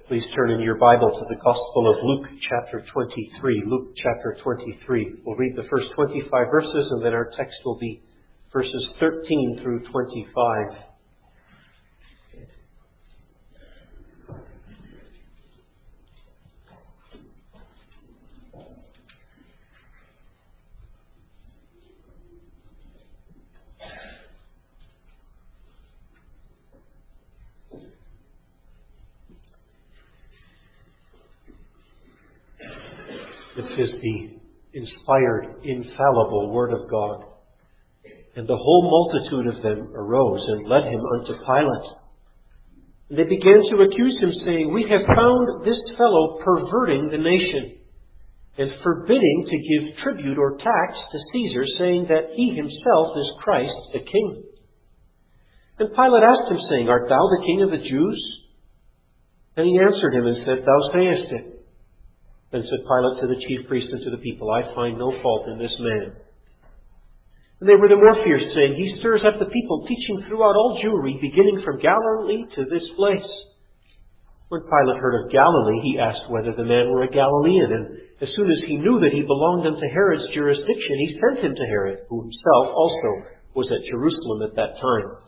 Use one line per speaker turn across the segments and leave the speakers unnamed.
Please turn in your Bible to the Gospel of Luke chapter 23. Luke chapter 23. We'll read the first 25 verses, and then our text will be verses 13 through 25. This is the inspired, infallible Word of God. And the whole multitude of them arose and led him unto Pilate. And they began to accuse him, saying, We have found this fellow perverting the nation, and forbidding to give tribute or tax to Caesar, saying that he himself is Christ the King. And Pilate asked him, saying, Art thou the King of the Jews? And he answered him and said, Thou sayest it. Then said Pilate to the chief priests and to the people, I find no fault in this man. And they were the more fierce, saying, He stirs up the people, teaching throughout all Jewry, beginning from Galilee to this place. When Pilate heard of Galilee, he asked whether the man were a Galilean. And as soon as he knew that he belonged unto Herod's jurisdiction, he sent him to Herod, who himself also was at Jerusalem at that time.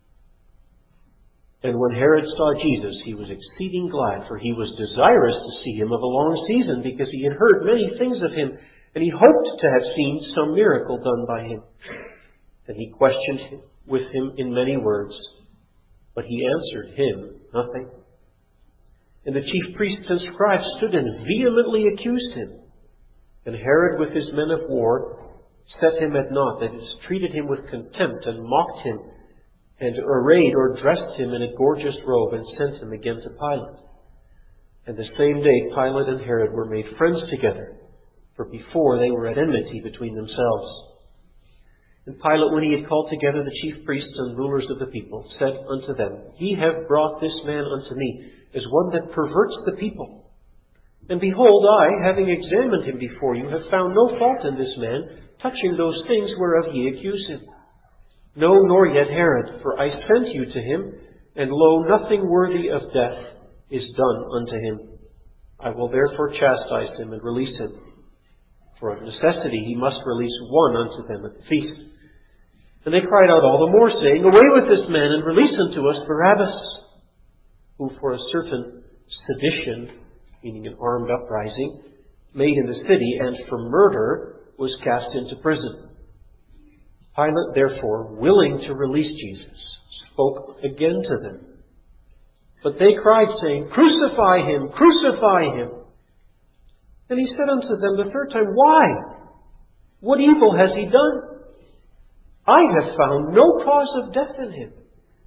And when Herod saw Jesus, he was exceeding glad, for he was desirous to see him of a long season, because he had heard many things of him, and he hoped to have seen some miracle done by him. And he questioned with him in many words, but he answered him nothing. And the chief priests and scribes stood and vehemently accused him. And Herod with his men of war set him at naught, that is, treated him with contempt and mocked him, and arrayed or dressed him in a gorgeous robe, and sent him again to Pilate. And the same day Pilate and Herod were made friends together, for before they were at enmity between themselves. And Pilate, when he had called together the chief priests and rulers of the people, said unto them, Ye have brought this man unto me as one that perverts the people. And behold, I, having examined him before you, have found no fault in this man, touching those things whereof ye accuse him. No, nor yet Herod, for I sent you to him, and lo, nothing worthy of death is done unto him. I will therefore chastise him and release him. For of necessity he must release one unto them at the feast. And they cried out all the more, saying, Away with this man, and release unto us Barabbas, who for a certain sedition, meaning an armed uprising, made in the city, and for murder was cast into prison. Pilate, therefore, willing to release Jesus, spoke again to them. But they cried, saying, Crucify him! Crucify him! And he said unto them the third time, Why? What evil has he done? I have found no cause of death in him.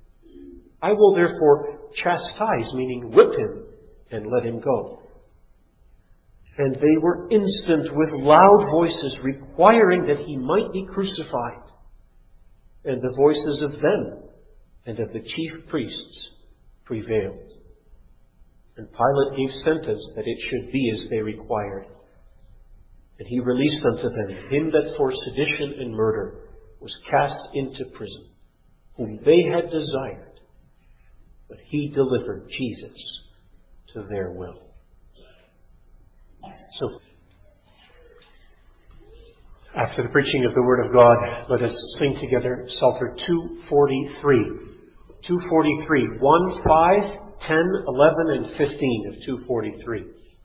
I will therefore chastise, meaning whip him, and let him go. And they were instant with loud voices, requiring that he might be crucified. And the voices of them and of the chief priests prevailed. And Pilate gave sentence that it should be as they required. And he released unto them him that for sedition and murder was cast into prison, whom they had desired, but he delivered Jesus to their will. So, after the preaching of the Word of God, let us sing together Psalter 243. 243, 1, 5, 10, 11, and 15 of 243.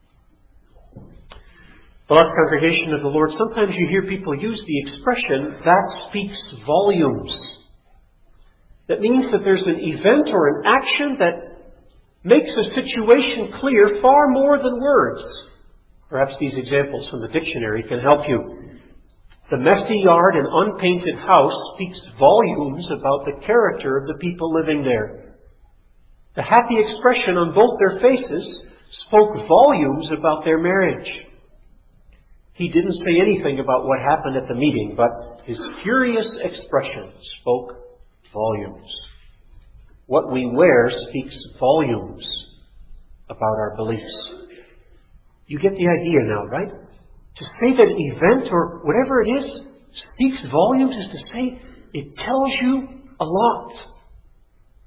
Beloved congregation of the Lord, sometimes you hear people use the expression, that speaks volumes. That means that there's an event or an action that makes a situation clear far more than words. Perhaps these examples from the dictionary can help you. The messy yard and unpainted house speaks volumes about the character of the people living there. The happy expression on both their faces spoke volumes about their marriage. He didn't say anything about what happened at the meeting, but his furious expression spoke volumes. What we wear speaks volumes about our beliefs. You get the idea now, right? To say that an event or whatever it is speaks volumes is to say it tells you a lot.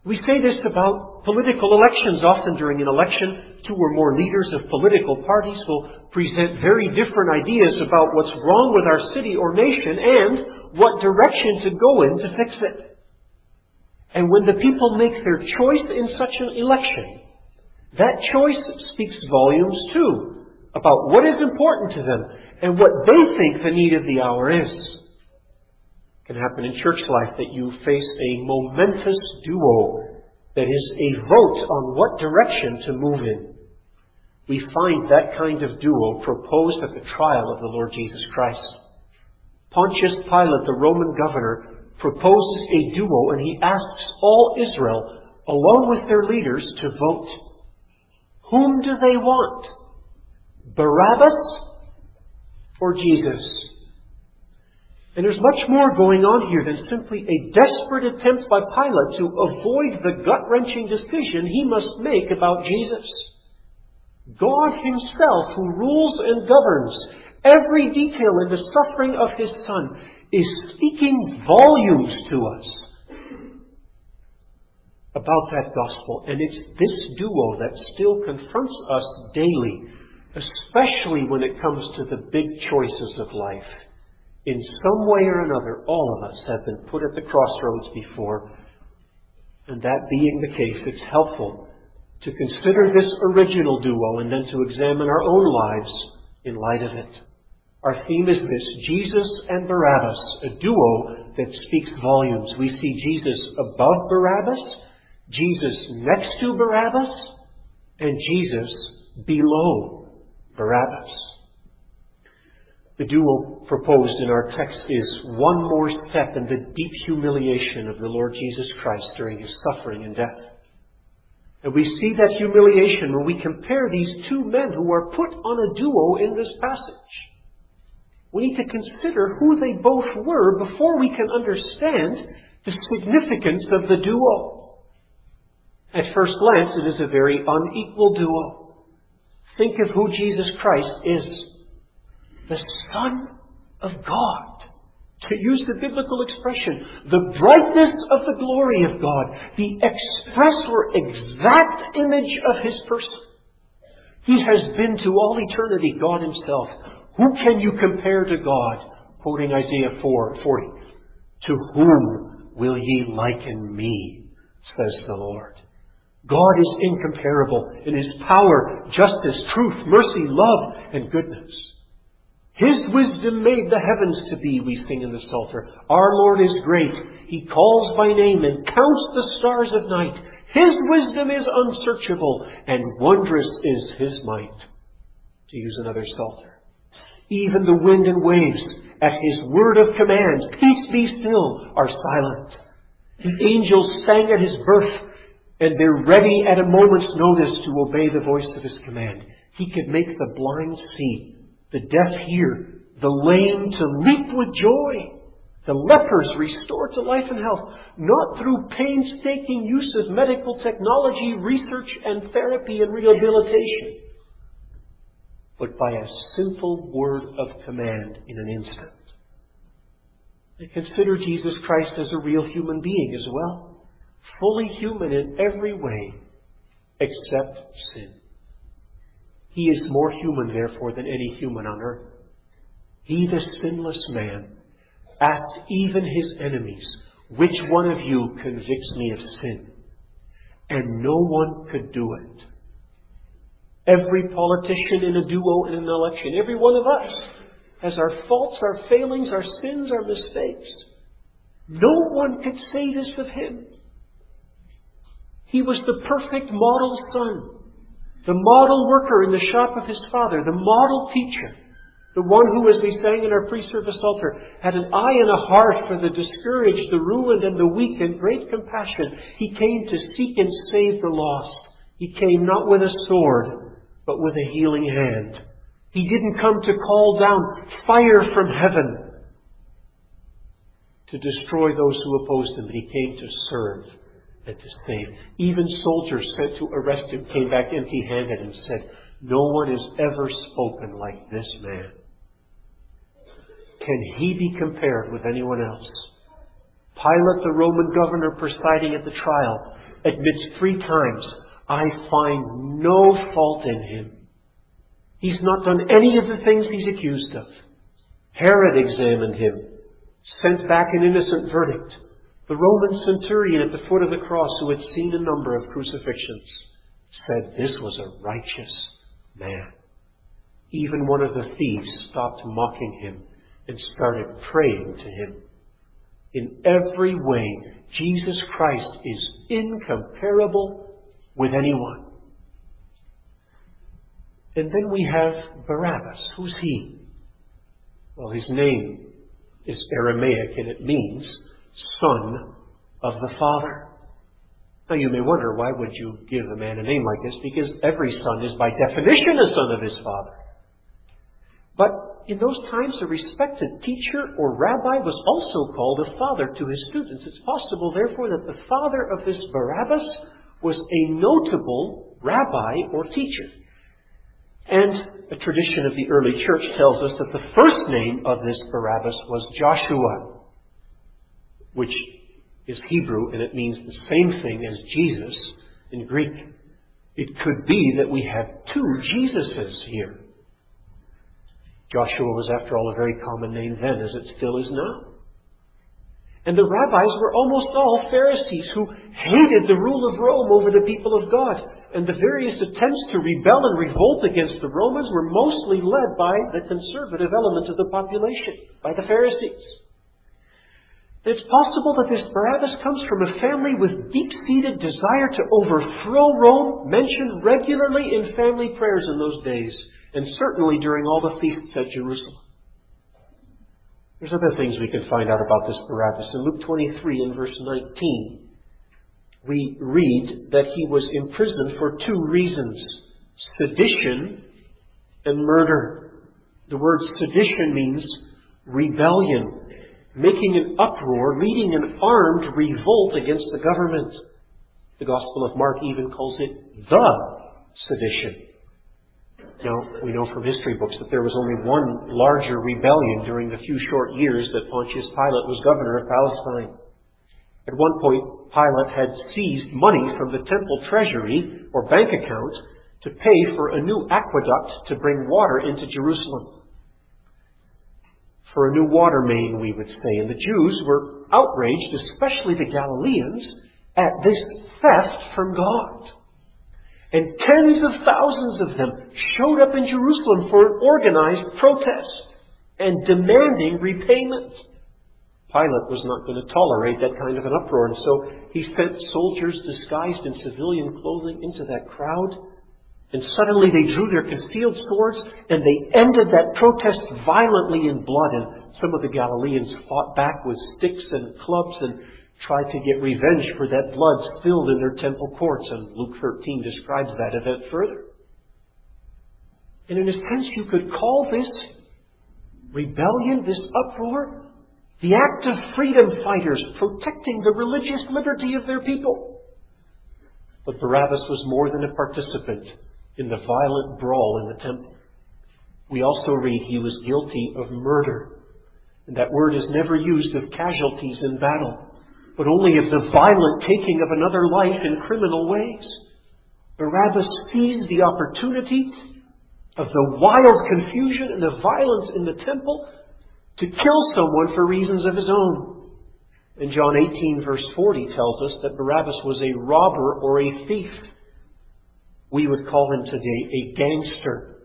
We say this about political elections. Often during an election, two or more leaders of political parties will present very different ideas about what's wrong with our city or nation and what direction to go in to fix it. And when the people make their choice in such an election, that choice speaks volumes too about what is important to them and what they think the need of the hour is. It can happen in church life that you face a momentous duo that is a vote on what direction to move in. We find that kind of duo proposed at the trial of the Lord Jesus Christ. Pontius Pilate, the Roman governor, proposes a duo, and he asks all Israel, along with their leaders, to vote. Whom do they want? Barabbas or Jesus? And there's much more going on here than simply a desperate attempt by Pilate to avoid the gut-wrenching decision he must make about Jesus. God Himself, who rules and governs every detail in the suffering of His Son, is speaking volumes to us about that gospel. And it's this duo that still confronts us daily, especially when it comes to the big choices of life. In some way or another, all of us have been put at the crossroads before. And that being the case, it's helpful to consider this original duo and then to examine our own lives in light of it. Our theme is this: Jesus and Barabbas, a duo that speaks volumes. We see Jesus above Barabbas, Jesus next to Barabbas, and Jesus below Barabbas. The duo proposed in our text is one more step in the deep humiliation of the Lord Jesus Christ during His suffering and death. And we see that humiliation when we compare these two men who are put on a duo in this passage. We need to consider who they both were before we can understand the significance of the duo. At first glance, it is a very unequal duo. Think of who Jesus Christ is. The Son of God. To use the biblical expression, the brightness of the glory of God, the express or exact image of His person. He has been to all eternity God Himself. Who can you compare to God? Quoting Isaiah 4:40. To whom will ye liken me, says the Lord. God is incomparable in His power, justice, truth, mercy, love, and goodness. His wisdom made the heavens to be, we sing in the Psalter. Our Lord is great. He calls by name and counts the stars of night. His wisdom is unsearchable, and wondrous is His might. To use another Psalter. Even the wind and waves, at His word of command, peace be still, are silent. The angels sang at His birth, and they're ready at a moment's notice to obey the voice of His command. He could make the blind see, the deaf hear, the lame to leap with joy, the lepers restored to life and health, not through painstaking use of medical technology, research and therapy and rehabilitation, but by a simple word of command in an instant. And consider Jesus Christ as a real human being as well, fully human in every way except sin. He is more human, therefore, than any human on earth. He, the sinless man, asked even His enemies, which one of you convicts me of sin? And no one could do it. Every politician in a duo in an election, every one of us, has our faults, our failings, our sins, our mistakes. No one could say this of Him. He was the perfect model son. The model worker in the shop of His Father, the model teacher, the one who, as we sang in our pre-service altar, had an eye and a heart for the discouraged, the ruined, and the weak, and great compassion. He came to seek and save the lost. He came not with a sword, but with a healing hand. He didn't come to call down fire from heaven to destroy those who opposed Him, but He came to serve and to save. Even soldiers sent to arrest Him came back empty-handed and said, no one has ever spoken like this man. Can He be compared with anyone else? Pilate, the Roman governor presiding at the trial, admits 3 times, I find no fault in him. He's not done any of the things he's accused of. Herod examined him, sent back an innocent verdict. The Roman centurion at the foot of the cross, who had seen a number of crucifixions, said this was a righteous man. Even one of the thieves stopped mocking him and started praying to him. In every way, Jesus Christ is incomparable with anyone. And then we have Barabbas. Who's he? Well, his name is Aramaic, and it means Son of the Father. Now you may wonder, why would you give a man a name like this? Because every son is by definition a son of his father. But in those times, a respected teacher or rabbi was also called a father to his students. It's possible, therefore, that the father of this Barabbas was a notable rabbi or teacher. And a tradition of the early church tells us that the first name of this Barabbas was Joshua, which is Hebrew, and it means the same thing as Jesus in Greek. It could be that we have 2 Jesuses here. Joshua was, after all, a very common name then, as it still is now. And the rabbis were almost all Pharisees who hated the rule of Rome over the people of God. And the various attempts to rebel and revolt against the Romans were mostly led by the conservative element of the population, by the Pharisees. It's possible that this Barabbas comes from a family with deep-seated desire to overthrow Rome, mentioned regularly in family prayers in those days, and certainly during all the feasts at Jerusalem. There's other things we can find out about this Barabbas. In Luke 23 and verse 19, we read that he was imprisoned for 2 reasons: sedition and murder. The word sedition means rebellion, making an uproar, leading an armed revolt against the government. The Gospel of Mark even calls it the sedition. Now, we know from history books that there was only one larger rebellion during the few short years that Pontius Pilate was governor of Palestine. At one point, Pilate had seized money from the temple treasury or bank account to pay for a new aqueduct to bring water into Jerusalem. For a new water main, we would say. And the Jews were outraged, especially the Galileans, at this theft from God. And tens of thousands of them showed up in Jerusalem for an organized protest and demanding repayment. Pilate was not going to tolerate that kind of an uproar, and so he sent soldiers disguised in civilian clothing into that crowd. And suddenly they drew their concealed swords and they ended that protest violently in blood. And some of the Galileans fought back with sticks and clubs and tried to get revenge for that blood spilled in their temple courts. And Luke 13 describes that event further. And in a sense, you could call this rebellion, this uproar, the act of freedom fighters protecting the religious liberty of their people. But Barabbas was more than a participant in the violent brawl in the temple. We also read he was guilty of murder. And that word is never used of casualties in battle, but only of the violent taking of another life in criminal ways. Barabbas seized the opportunity of the wild confusion and the violence in the temple to kill someone for reasons of his own. And John 18 verse 40 tells us that Barabbas was a robber or a thief. We would call him today a gangster.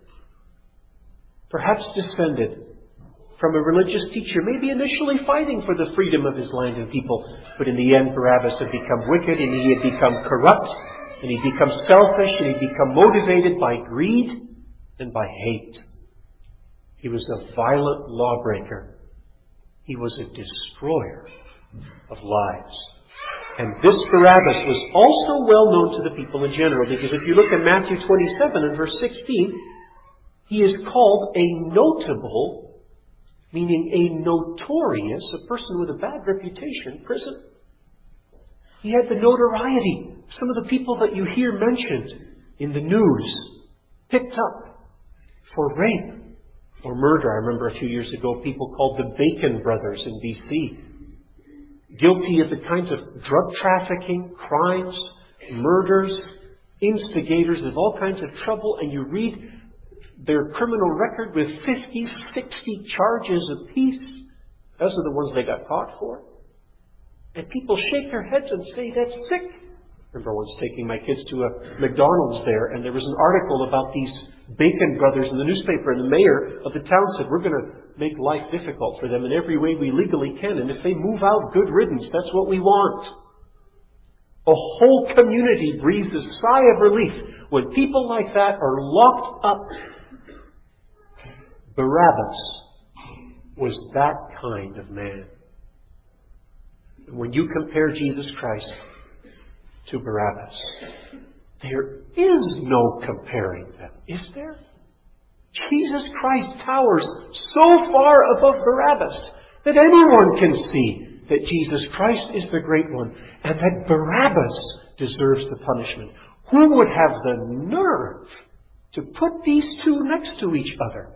Perhaps descended from a religious teacher, maybe initially fighting for the freedom of his land and people. But in the end, Barabbas had become wicked, and he had become corrupt, and he'd become selfish, and he'd become motivated by greed and by hate. He was a violent lawbreaker. He was a destroyer of lives. And this Barabbas was also well known to the people in general, because if you look at Matthew 27 and verse 16, he is called a notable, meaning a notorious, a person with a bad reputation, prison. He had the notoriety. Some of the people that you hear mentioned in the news, picked up for rape or murder. I remember a few years ago people called the Bacon brothers in BC, guilty of the kinds of drug trafficking, crimes, murders, instigators of all kinds of trouble, and you read their criminal record with 50, 60 charges apiece. Those are the ones they got caught for. And people shake their heads and say, that's sick. I remember once taking my kids to a McDonald's there, and there was an article about these Bacon brothers in the newspaper, and the mayor of the town said, we're going to make life difficult for them in every way we legally can, and if they move out, good riddance, that's what we want. A whole community breathes a sigh of relief when people like that are locked up. Barabbas was that kind of man. And when you compare Jesus Christ to Barabbas, there is no comparing them, is there? Jesus Christ towers so far above Barabbas that anyone can see that Jesus Christ is the great one and that Barabbas deserves the punishment. Who would have the nerve to put these two next to each other?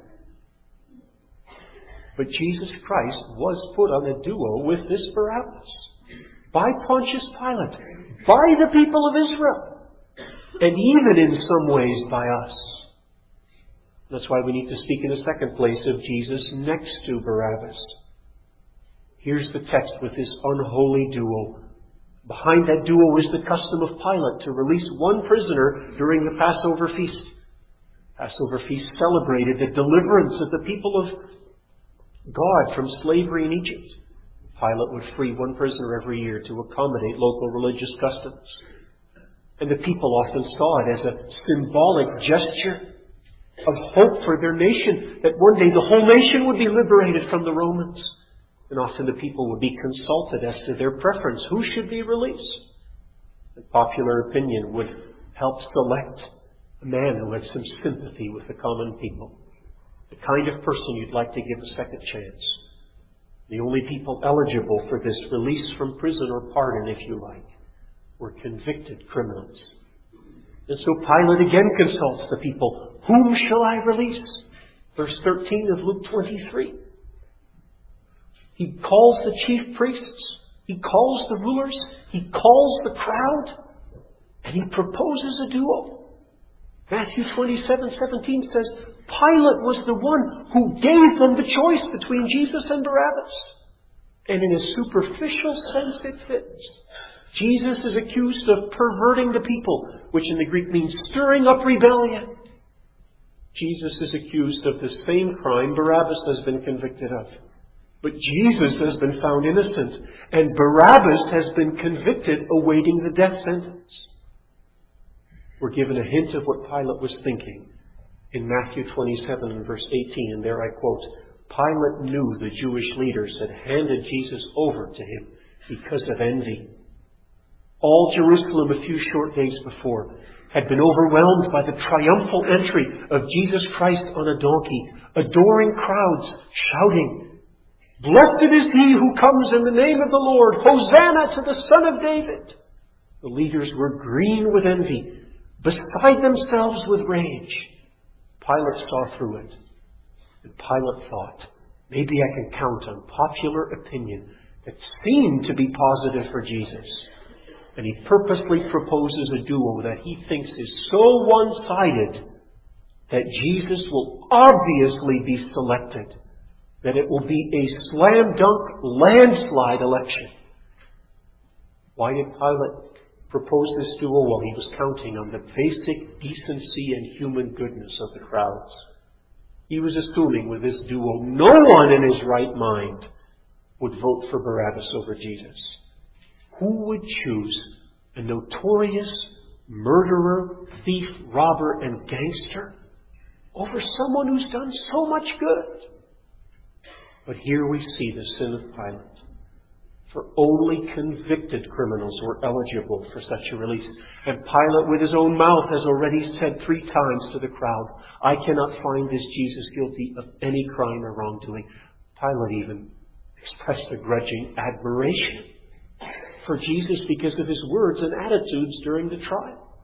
But Jesus Christ was put on a duo with this Barabbas by Pontius Pilate, by the people of Israel, and even in some ways by us. That's why we need to speak in the second place of Jesus next to Barabbas. Here's the text with this unholy duo. Behind that duo is the custom of Pilate to release one prisoner during the Passover feast. Passover feast celebrated the deliverance of the people of God from slavery in Egypt. Pilate would free one prisoner every year to accommodate local religious customs. And the people often saw it as a symbolic gesture of hope for their nation, that one day the whole nation would be liberated from the Romans. And often the people would be consulted as to their preference, who should be released. The popular opinion would help select a man who had some sympathy with the common people, the kind of person you'd like to give a second chance. The only people eligible for this release from prison or pardon, if you like, were convicted criminals. And so Pilate again consults the people. Whom shall I release? Verse 13 of Luke 23. He calls the chief priests. He calls the rulers. He calls the crowd. And he proposes a duo. Matthew 27:17 says, Pilate was the one who gave them the choice between Jesus and Barabbas. And in a superficial sense it fits. Jesus is accused of perverting the people, which in the Greek means stirring up rebellion. Jesus is accused of the same crime Barabbas has been convicted of. But Jesus has been found innocent, and Barabbas has been convicted awaiting the death sentence. We're given a hint of what Pilate was thinking in Matthew 27 and verse 18, and there I quote, Pilate knew the Jewish leaders had handed Jesus over to him because of envy. All Jerusalem a few short days before had been overwhelmed by the triumphal entry of Jesus Christ on a donkey, adoring crowds shouting, Blessed is he who comes in the name of the Lord, Hosanna to the Son of David. The leaders were green with envy, beside themselves with rage. Pilate saw through it. And Pilate thought, maybe I can count on popular opinion that seemed to be positive for Jesus. And he purposely proposes a duo that he thinks is so one-sided that Jesus will obviously be selected, that it will be a slam-dunk, landslide election. Why did Pilate propose this duo? Well, he was counting on the basic decency and human goodness of the crowds. He was assuming with this duo, no one in his right mind would vote for Barabbas over Jesus. Who would choose a notorious murderer, thief, robber, and gangster over someone who's done so much good? But here we see the sin of Pilate. For only convicted criminals were eligible for such a release. And Pilate, with his own mouth, has already said 3 times to the crowd, I cannot find this Jesus guilty of any crime or wrongdoing. Pilate even expressed a grudging admiration for Jesus because of his words and attitudes during the trial.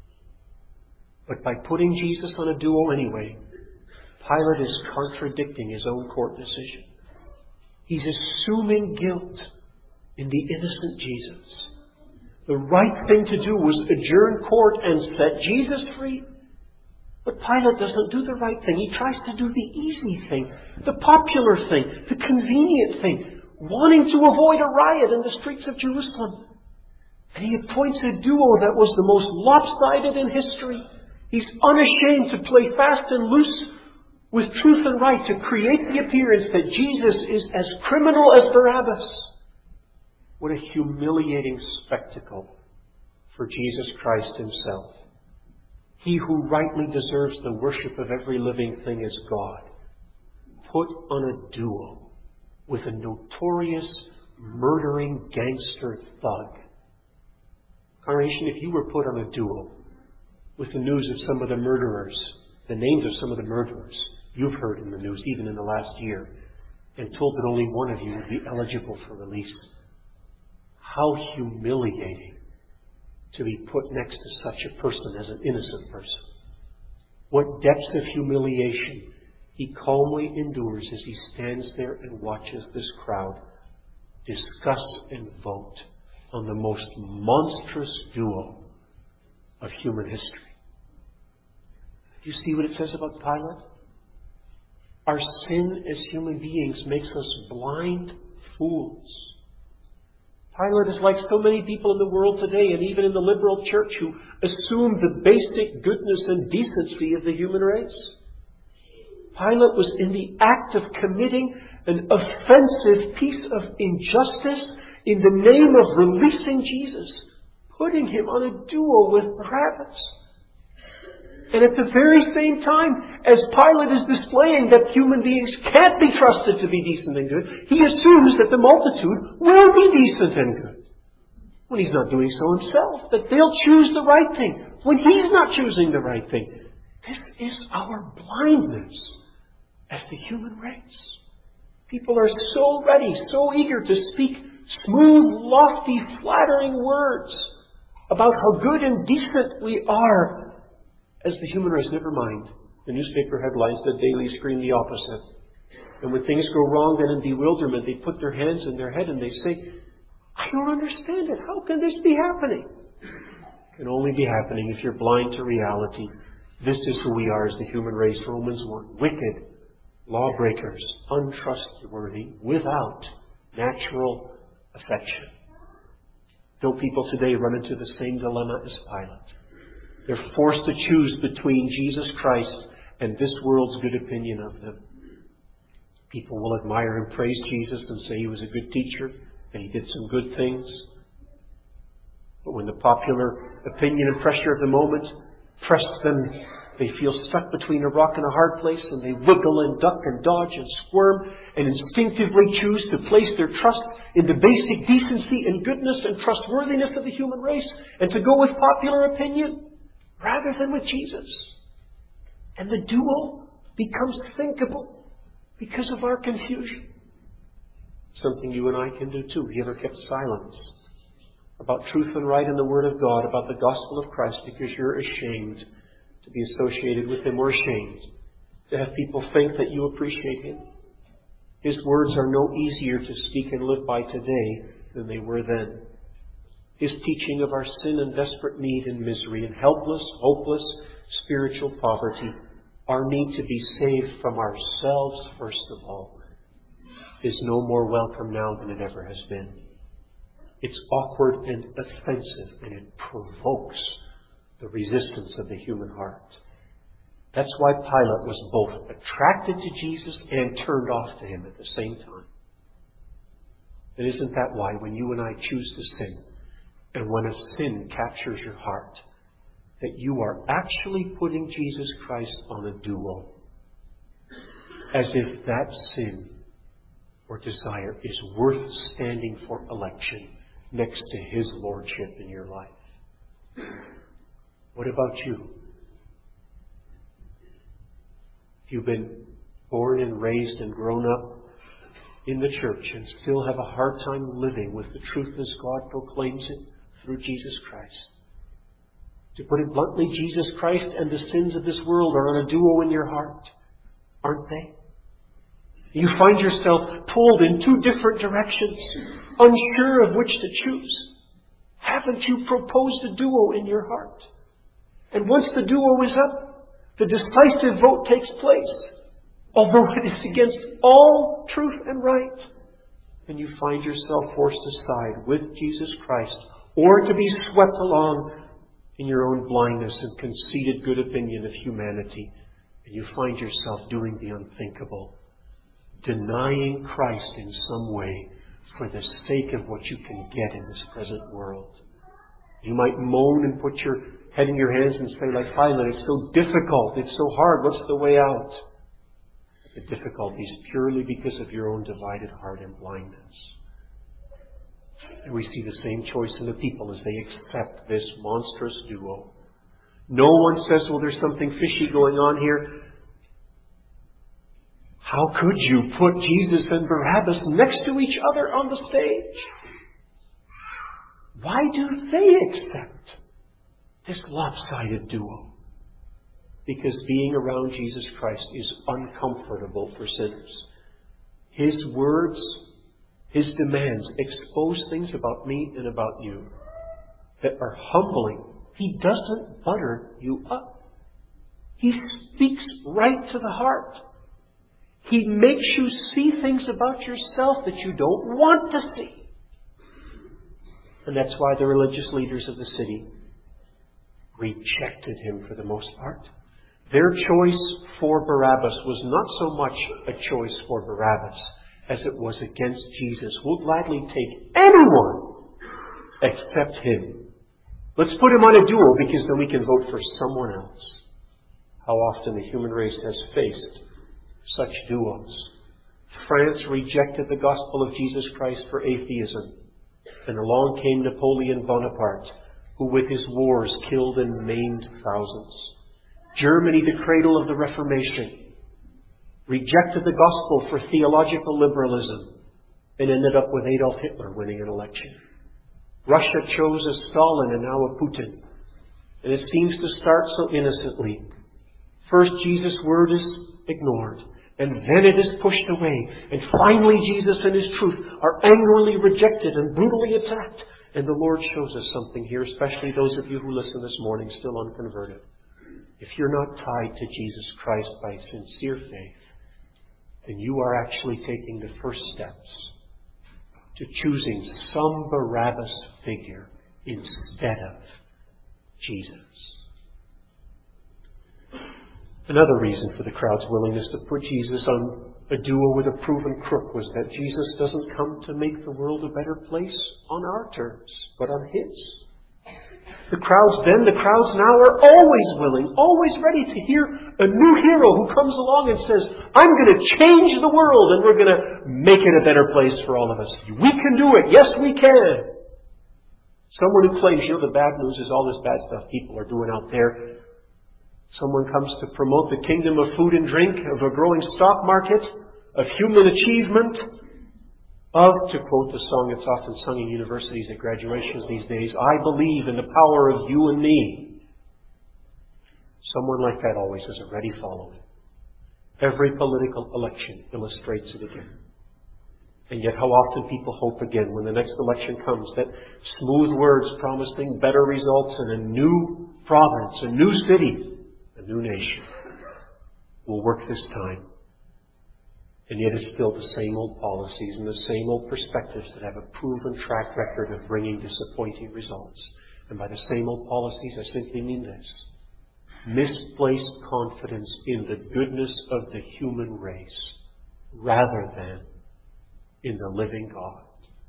But by putting Jesus on a duo anyway, Pilate is contradicting his own court decision. He's assuming guilt in the innocent Jesus. The right thing to do was adjourn court and set Jesus free. But Pilate doesn't do the right thing. He tries to do the easy thing, the popular thing, the convenient thing, wanting to avoid a riot in the streets of Jerusalem. And he appoints a duo that was the most lopsided in history. He's unashamed to play fast and loose with truth and right, to create the appearance that Jesus is as criminal as Barabbas. What a humiliating spectacle for Jesus Christ himself. He who rightly deserves the worship of every living thing as God, put on a duo with a notorious murdering gangster thug. Congregation, if you were put on a duo with the news of some of the murderers, the names of some of the murderers you've heard in the news, even in the last year, and told that only one of you would be eligible for release, how humiliating to be put next to such a person as an innocent person. What depths of humiliation he calmly endures as he stands there and watches this crowd discuss and vote on the most monstrous duo of human history. Do you see what it says about Pilate? Our sin as human beings makes us blind fools. Pilate is like so many people in the world today, and even in the liberal church, who assume the basic goodness and decency of the human race. Pilate was in the act of committing an offensive piece of injustice in the name of releasing Jesus, putting him on a duo with Barabbas. And at the very same time, as Pilate is displaying that human beings can't be trusted to be decent and good, he assumes that the multitude will be decent and good. When he's not doing so himself, that they'll choose the right thing, when he's not choosing the right thing. This is our blindness as the human race. People are so ready, so eager to speak smooth, lofty, flattering words about how good and decent we are as the human race. Never mind. The newspaper headlines that daily scream the opposite. And when things go wrong, then in bewilderment, they put their hands in their head and they say, I don't understand it. How can this be happening? It can only be happening if you're blind to reality. This is who we are as the human race. Romans 1. Wicked, lawbreakers, untrustworthy, without natural affection. Don't people today run into the same dilemma as Pilate? They're forced to choose between Jesus Christ and this world's good opinion of them. People will admire and praise Jesus and say he was a good teacher and he did some good things. But when the popular opinion and pressure of the moment press them, they feel stuck between a rock and a hard place, and they wiggle and duck and dodge and squirm and instinctively choose to place their trust in the basic decency and goodness and trustworthiness of the human race and to go with popular opinion rather than with Jesus. And the duo becomes thinkable because of our confusion. Something you and I can do too. Have you ever kept silence about truth and right in the Word of God, about the gospel of Christ, because you're ashamed to be associated with Him, or ashamed to have people think that you appreciate Him? His words are no easier to speak and live by today than they were then. His teaching of our sin and desperate need and misery and helpless, hopeless spiritual poverty, our need to be saved from ourselves first of all, is no more welcome now than it ever has been. It's awkward and offensive, and it provokes the resistance of the human heart. That's why Pilate was both attracted to Jesus and turned off to Him at the same time. And isn't that why when you and I choose to sin, and when a sin captures your heart, that you are actually putting Jesus Christ on a duo, as if that sin or desire is worth standing for election next to His lordship in your life? What about you? If you've been born and raised and grown up in the church and still have a hard time living with the truth as God proclaims it through Jesus Christ. To put it bluntly, Jesus Christ and the sins of this world are on a duo in your heart, aren't they? You find yourself pulled in two different directions, unsure of which to choose. Have haven't you proposed a duo in your heart? And once the duo is up, the decisive vote takes place, although it is against all truth and right. And you find yourself forced to side with Jesus Christ, or to be swept along in your own blindness and conceited good opinion of humanity. And you find yourself doing the unthinkable, denying Christ in some way for the sake of what you can get in this present world. You might moan and put your head in your hands and say, like Philemon, it's so difficult, it's so hard, what's the way out? The difficulty is purely because of your own divided heart and blindness. And we see the same choice in the people as they accept this monstrous duo. No one says, well, there's something fishy going on here. How could you put Jesus and Barabbas next to each other on the stage? Why do they accept this lopsided duo? Because being around Jesus Christ is uncomfortable for sinners. His words, His demands expose things about me and about you that are humbling. He doesn't butter you up. He speaks right to the heart. He makes you see things about yourself that you don't want to see. And that's why the religious leaders of the city rejected Him for the most part. Their choice for Barabbas was not so much a choice for Barabbas as it was against Jesus. We'll gladly take anyone except Him. Let's put Him on a duo because then we can vote for someone else. How often the human race has faced such duos. France rejected the gospel of Jesus Christ for atheism. And along came Napoleon Bonaparte, who with his wars killed and maimed thousands. Germany, the cradle of the Reformation, rejected the gospel for theological liberalism and ended up with Adolf Hitler winning an election. Russia chose a Stalin and now a Putin. And it seems to start so innocently. First, Jesus' word is ignored, and then it is pushed away. And finally, Jesus and His truth are angrily rejected and brutally attacked. And the Lord shows us something here, especially those of you who listen this morning still unconverted. If you're not tied to Jesus Christ by sincere faith, then you are actually taking the first steps to choosing some Barabbas figure instead of Jesus. Another reason for the crowd's willingness to put Jesus on a duo with a proven crook was that Jesus doesn't come to make the world a better place on our terms, but on His. The crowds then, the crowds now are always willing, always ready to hear a new hero who comes along and says, I'm going to change the world and we're going to make it a better place for all of us. We can do it. Yes, we can. Someone who claims, the bad news is all this bad stuff people are doing out there. Someone comes to promote the kingdom of food and drink, of a growing stock market, of human achievement, of, to quote the song that's often sung in universities at graduations these days, I believe in the power of you and me. Someone like that always has a ready following. Every political election illustrates it again. And yet how often people hope again when the next election comes that smooth words promising better results in a new province, a new city, a new nation will work this time. And yet it's still the same old policies and the same old perspectives that have a proven track record of bringing disappointing results. And by the same old policies, I simply mean this. Misplaced confidence in the goodness of the human race rather than in the living God.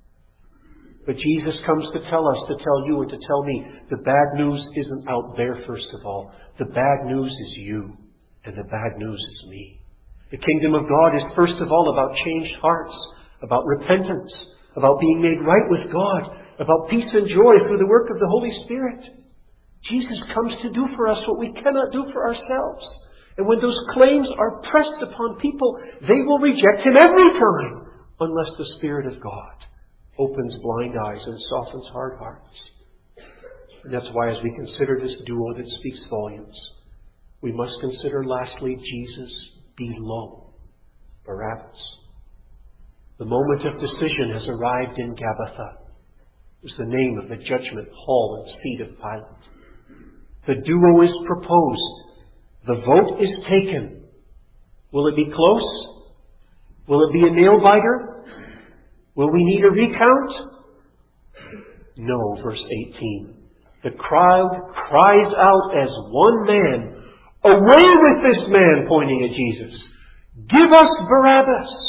But Jesus comes to tell us, to tell you and to tell me, the bad news isn't out there first of all. The bad news is you, and the bad news is me. The kingdom of God is first of all about changed hearts, about repentance, about being made right with God, about peace and joy through the work of the Holy Spirit. Jesus comes to do for us what we cannot do for ourselves. And when those claims are pressed upon people, they will reject Him every time, unless the Spirit of God opens blind eyes and softens hard hearts. And that's why as we consider this duo that speaks volumes, we must consider lastly Jesus below Barabbas. The moment of decision has arrived in Gabbatha. was the name of the judgment hall and seat of Pilate. The duo is proposed. The vote is taken. Will it be close? Will it be a nail-biter? Will we need a recount? No, verse 18. The crowd cries out as one man, "Away with this man," pointing at Jesus. "Give us Barabbas."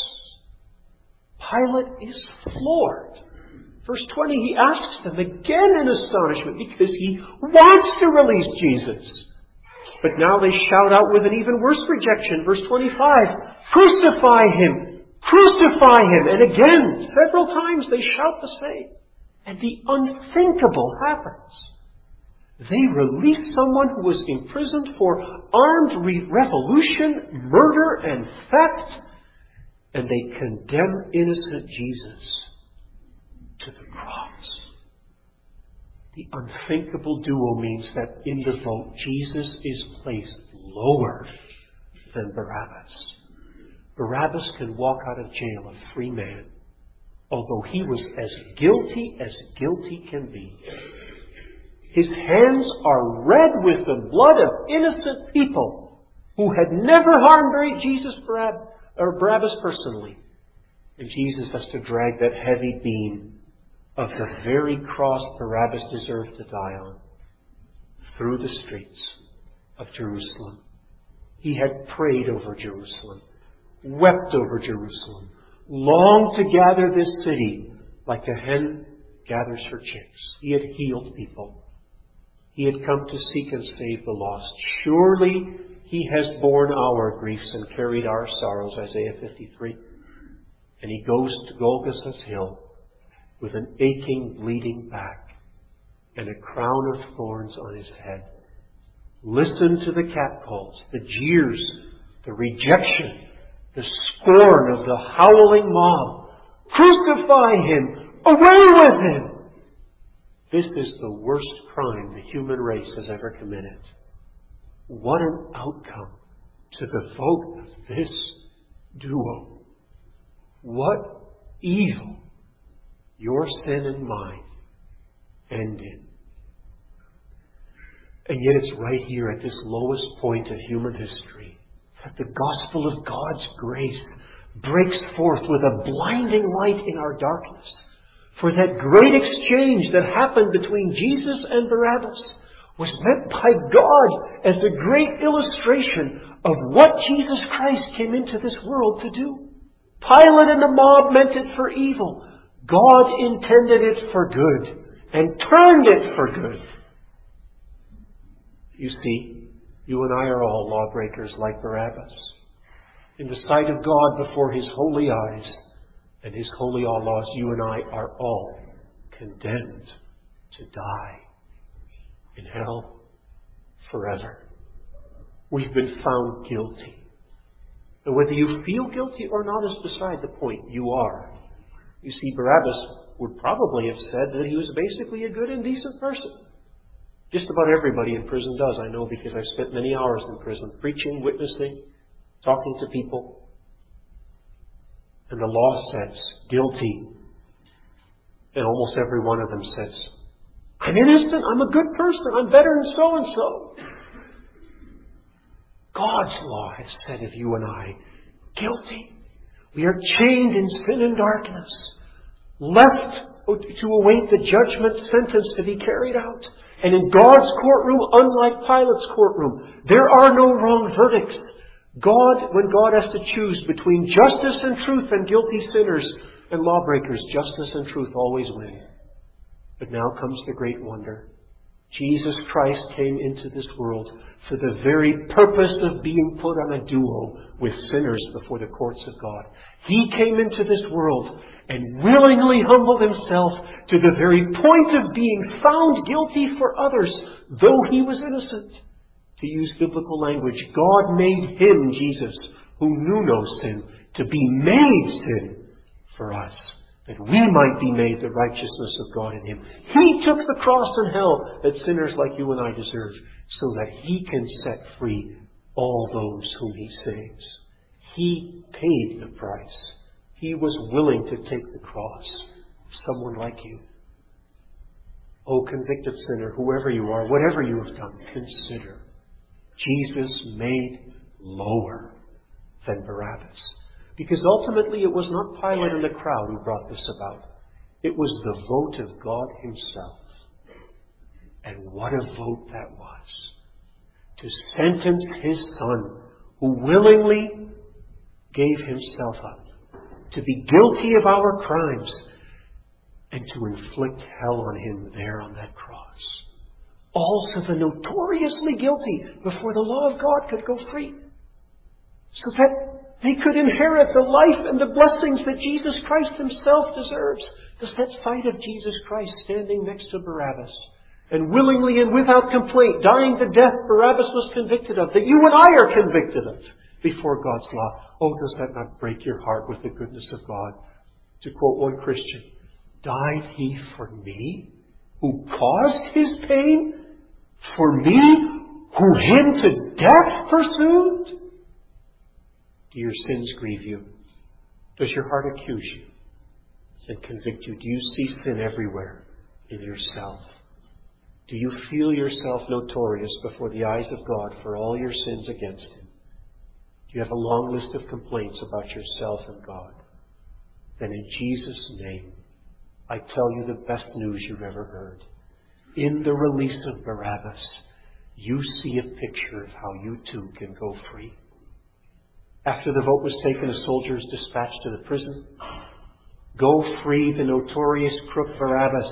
Pilate is floored. Verse 20, he asks them again in astonishment because he wants to release Jesus. But now they shout out with an even worse rejection. Verse 25, "Crucify him! Crucify him!" And again, several times they shout the same. And the unthinkable happens. They release someone who was imprisoned for armed revolution, murder, and theft. And they condemn innocent Jesus to the cross. The unthinkable duo means that in the vote, Jesus is placed lower than Barabbas. Barabbas can walk out of jail a free man, although he was as guilty can be. His hands are red with the blood of innocent people who had never harmed Jesus Barabbas personally. And Jesus has to drag that heavy beam of the very cross Barabbas deserved to die on through the streets of Jerusalem. He had prayed over Jerusalem, wept over Jerusalem, longed to gather this city like a hen gathers her chicks. He had healed people. He had come to seek and save the lost. Surely He has borne our griefs and carried our sorrows, Isaiah 53. And He goes to Golgotha's hill with an aching, bleeding back and a crown of thorns on His head. Listen to the catcalls, the jeers, the rejection, the scorn of the howling mob. Crucify Him! Away with Him! This is the worst crime the human race has ever committed. What an outcome to the vote of this duo. What evil your sin and mine end in. And yet it's right here at this lowest point of human history that the gospel of God's grace breaks forth with a blinding light in our darkness. For that great exchange that happened between Jesus and Barabbas was meant by God as a great illustration of what Jesus Christ came into this world to do. Pilate and the mob meant it for evil. God intended it for good and turned it for good. You see, you and I are all lawbreakers like Barabbas. In the sight of God before His holy eyes and His holy laws, you and I are all condemned to die in hell forever. We've been found guilty. And whether you feel guilty or not is beside the point. You are. You see, Barabbas would probably have said that he was basically a good and decent person. Just about everybody in prison does, I know, because I've spent many hours in prison preaching, witnessing, talking to people. And the law says, guilty. And almost every one of them says, I'm innocent, I'm a good person, I'm better than so-and-so. God's law has said of you and I, guilty. We are chained in sin and darkness, left to await the judgment sentence to be carried out. And in God's courtroom, unlike Pilate's courtroom, there are no wrong verdicts. When God has to choose between justice and truth and guilty sinners and lawbreakers, justice and truth always win. But now comes the great wonder. Jesus Christ came into this world for the very purpose of being put on a duo with sinners before the courts of God. He came into this world and willingly humbled Himself to the very point of being found guilty for others, though He was innocent. To use biblical language, God made Him, Jesus, who knew no sin, to be made sin for us, that we might be made the righteousness of God in Him. He took the cross and hell that sinners like you and I deserve, so that He can set free all those whom He saves. He paid the price. He was willing to take the cross. Someone like you. Oh, convicted sinner, whoever you are, whatever you have done, consider Jesus made lower than Barabbas. Because ultimately it was not Pilate and the crowd who brought this about. It was the vote of God Himself. And what a vote that was. To sentence His Son, who willingly gave Himself up, to be guilty of our crimes, and to inflict hell on Him there on that cross. All for the notoriously guilty before the law of God could go free. So that they could inherit the life and the blessings that Jesus Christ Himself deserves. Does that sight of Jesus Christ standing next to Barabbas and willingly and without complaint dying the death Barabbas was convicted of, that you and I are convicted of before God's law, oh, does that not break your heart with the goodness of God? To quote one Christian, died He for me, who caused His pain? For me, who Him to death pursued? Do your sins grieve you? Does your heart accuse you and convict you? Do you see sin everywhere in yourself? Do you feel yourself notorious before the eyes of God for all your sins against Him? Do you have a long list of complaints about yourself and God? Then in Jesus' name, I tell you the best news you've ever heard. In the release of Barabbas, you see a picture of how you too can go free. After the vote was taken, a soldier is dispatched to the prison. Go free the notorious crook Barabbas.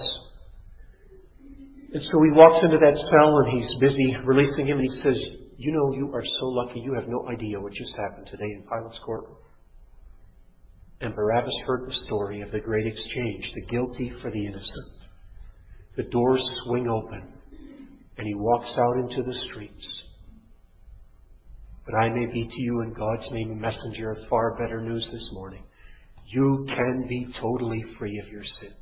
And so he walks into that cell and he's busy releasing him, and he says, you know, you are so lucky, you have no idea what just happened today in Pilate's courtroom. And Barabbas heard the story of the great exchange, the guilty for the innocent. The doors swing open and he walks out into the streets. But I may be to you in God's name a messenger of far better news this morning. You can be totally free of your sins.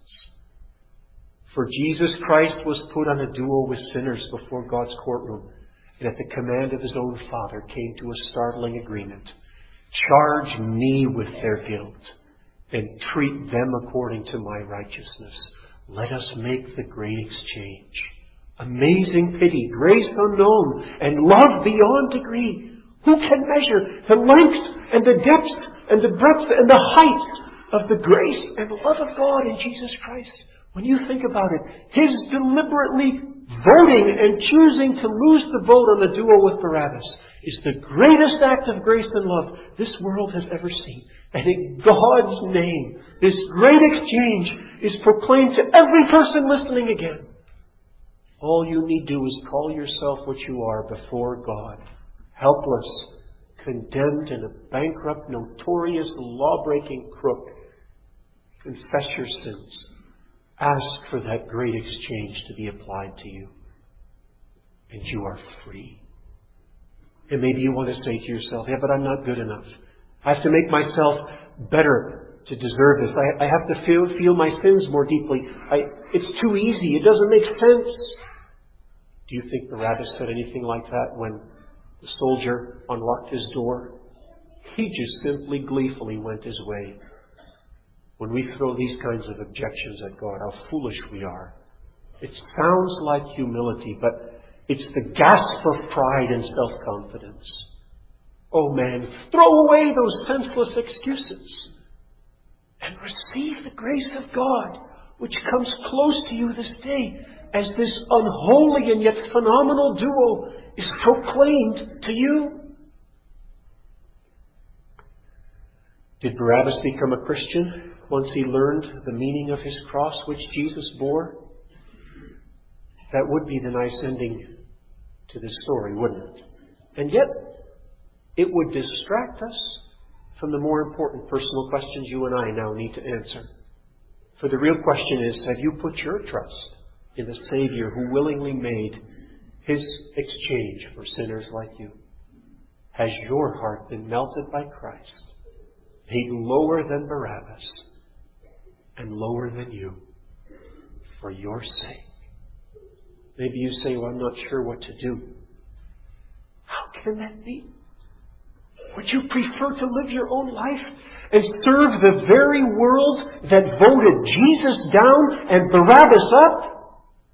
For Jesus Christ was put on a duel with sinners before God's courtroom, and at the command of His own Father came to a startling agreement. Charge me with their guilt and treat them according to my righteousness. Let us make the great exchange. Amazing pity, grace unknown, and love beyond degree. Who can measure the length and the depth and the breadth and the height of the grace and love of God in Jesus Christ? When you think about it, His deliberately voting and choosing to lose the vote on the duel with Barabbas is the greatest act of grace and love this world has ever seen. And in God's name, this great exchange is proclaimed to every person listening again. All you need do is call yourself what you are before God. Helpless, condemned, and a bankrupt, notorious, law-breaking crook. Confess your sins. Ask for that great exchange to be applied to you. And you are free. And maybe you want to say to yourself, yeah, but I'm not good enough. I have to make myself better to deserve this. I have to feel my sins more deeply. It's too easy. It doesn't make sense. Do you think Barabbas said anything like that when the soldier unlocked his door? He just simply gleefully went his way. When we throw these kinds of objections at God, how foolish we are. It sounds like humility, but it's the gasp of pride and self-confidence. Oh man, throw away those senseless excuses and receive the grace of God, which comes close to you this day as this unholy and yet phenomenal duo is proclaimed to you. Did Barabbas become a Christian once he learned the meaning of his cross which Jesus bore? That would be the nice ending to this story, wouldn't it? And yet, it would distract us from the more important personal questions you and I now need to answer. For the real question is, have you put your trust in the Savior who willingly made His exchange for sinners like you? Has your heart been melted by Christ, made lower than Barabbas and lower than you for your sake? Maybe you say, well, I'm not sure what to do. How can that be? Would you prefer to live your own life and serve the very world that voted Jesus down and Barabbas up?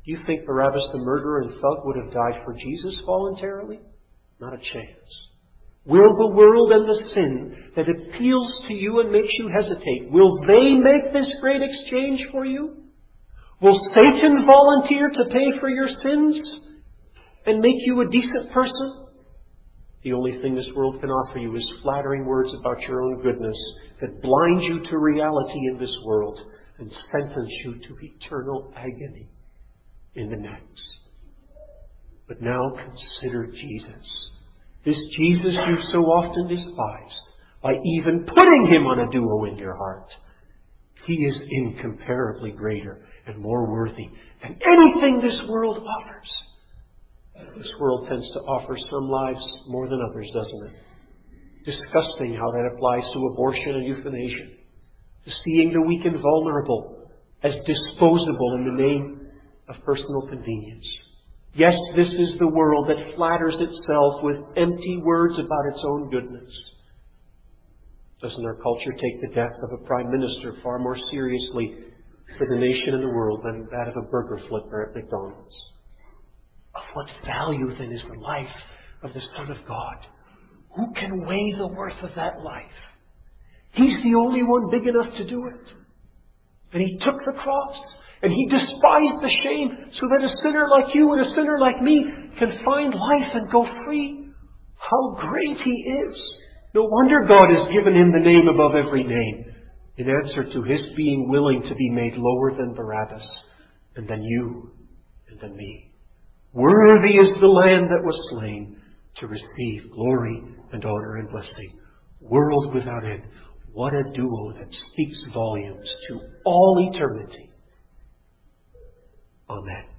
Do you think Barabbas the murderer and thug would have died for Jesus voluntarily? Not a chance. Will the world and the sin that appeals to you and makes you hesitate, will they make this great exchange for you? Will Satan volunteer to pay for your sins and make you a decent person? The only thing this world can offer you is flattering words about your own goodness that blind you to reality in this world and sentence you to eternal agony in the next. But now consider Jesus. This Jesus you so often despise, by even putting Him on a duo in your heart. He is incomparably greater and more worthy than anything this world offers. This world tends to offer some lives more than others, doesn't it? Disgusting how that applies to abortion and euthanasia. To seeing the weak and vulnerable as disposable in the name of personal convenience. Yes, this is the world that flatters itself with empty words about its own goodness. Doesn't our culture take the death of a prime minister far more seriously for the nation and the world than that of a burger flipper at McDonald's? Of what value then is the life of the Son of God? Who can weigh the worth of that life? He's the only one big enough to do it. And He took the cross. And He despised the shame so that a sinner like you and a sinner like me can find life and go free. How great He is. No wonder God has given Him the name above every name in answer to His being willing to be made lower than Barabbas and than you and than me. Worthy is the Lamb that was slain to receive glory and honor and blessing. World without end. What a duo that speaks volumes to all eternity. Amen.